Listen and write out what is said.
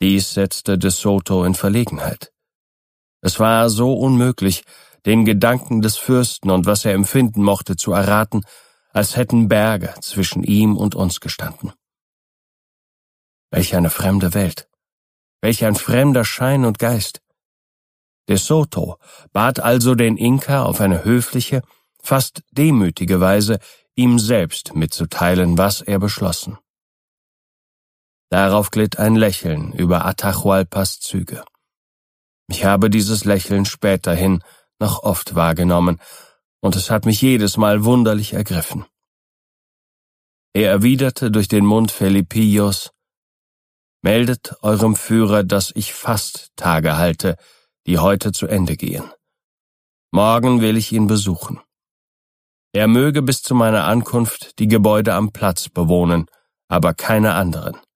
Dies setzte de Soto in Verlegenheit. Es war so unmöglich, den Gedanken des Fürsten und was er empfinden mochte zu erraten, als hätten Berge zwischen ihm und uns gestanden. Welch eine fremde Welt, welch ein fremder Schein und Geist. De Soto bat also den Inka auf eine höfliche, fast demütige Weise, ihm selbst mitzuteilen, was er beschlossen. Darauf glitt ein Lächeln über Atahualpas Züge. Ich habe dieses Lächeln späterhin noch oft wahrgenommen, und es hat mich jedes Mal wunderlich ergriffen. Er erwiderte durch den Mund Felipillos: »Meldet eurem Führer, dass ich Fasttage halte, die heute zu Ende gehen. Morgen will ich ihn besuchen. Er möge bis zu meiner Ankunft die Gebäude am Platz bewohnen, aber keine anderen.